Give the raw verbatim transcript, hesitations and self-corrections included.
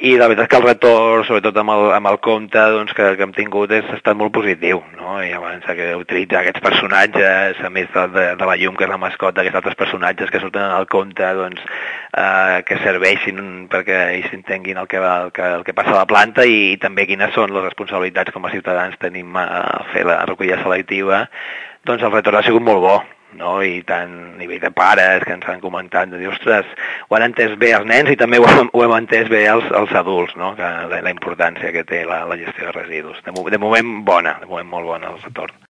i la veritat que el retorn, sobretot amb el, amb el compte doncs, que, que hem tingut, és, ha estat molt positiu, no? I abans que utilitzar aquests personatges, a més de, de, de la llum, que és la mascota, aquests altres personatges que surten al compte, doncs, eh, que serveixin perquè ells entenguin el que, el, que, el que passa a la planta i, i també quines són les responsabilitats com a ciutadans tenim a fer la recollida selectiva, doncs el retorn ha sigut molt bo. No? I tant a nivell de pares que ens han comentat, de dir, ostres, ho han entès bé els nens i també ho hem, ho hem entès bé els, els adults, no? Que la, la importància que té la, la gestió de residus. De, de moment bona, de moment molt bona el retorn.